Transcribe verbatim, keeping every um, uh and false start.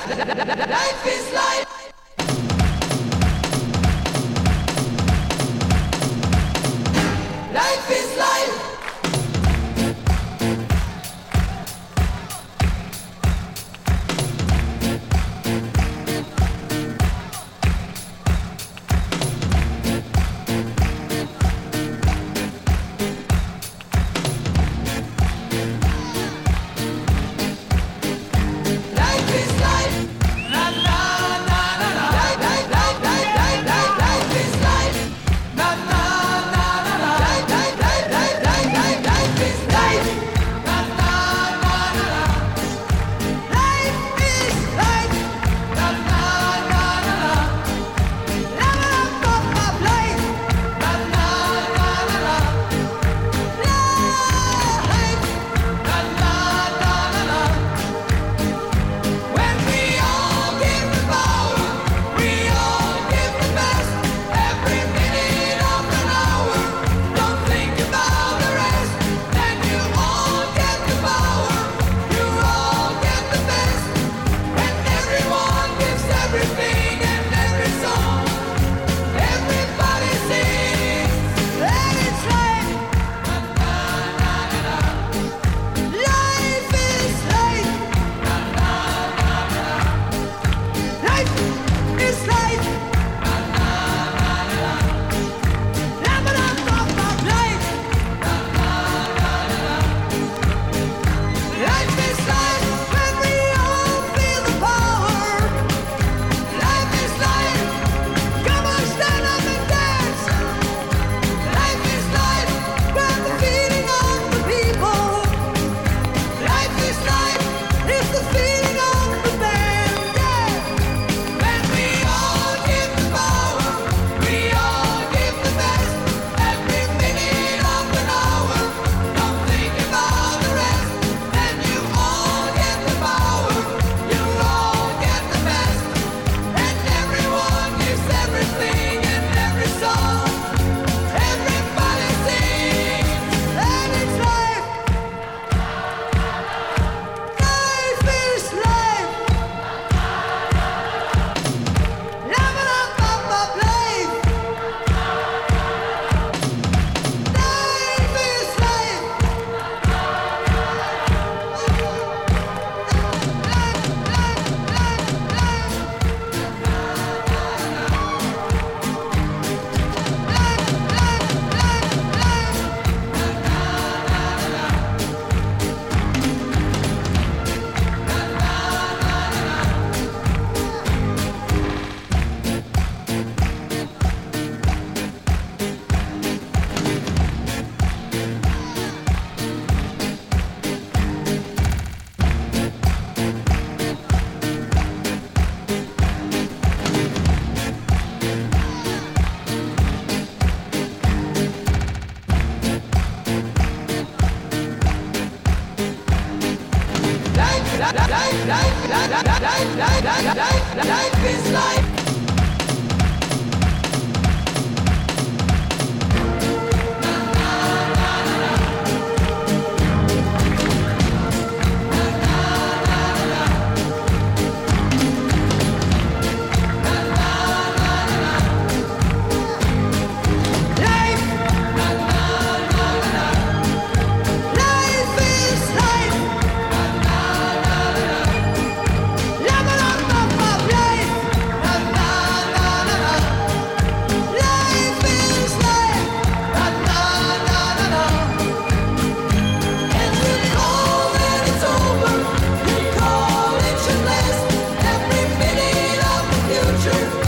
Life is life. Life is life. Life is life. La la la la la. Life, life, life, life, life, life, life is life. La la la la la. Life, life, life, life, life, life, life is life. La la la la la. Life is life. La la la la la. Level up of my life. La la la la la. Life. La la la la la. When we all give the power, we all give the best. Every minute of an hour, don't think about the rest. Then you all get the power, you all get the best. When everyone gives everything and every song, everybody sings. And it's life. Life is life. Life is life. Never enough of life. Life is life when we all feel the power. Life is life. Come on, stand up and dance. Life is life when the feeling of the people. Life is life. It's the feeling of the band. Yeah. When we all give the power, we all give the best. Every minute of an hour, don't think about the rest. Then you all get the power, you all get the best. And everyone gives everything and every song, everybody sings. And it's life. Life is life. Level up of my life. Life is life. Life, life, life, life. Life, life, life, life. Life, life, life, life, life, life, life, life, life is life. Life, life is life. Level up of my life. La la la la la. Life is life. La la la la la. And you call that it's over. You call it your last. Every minute of the future.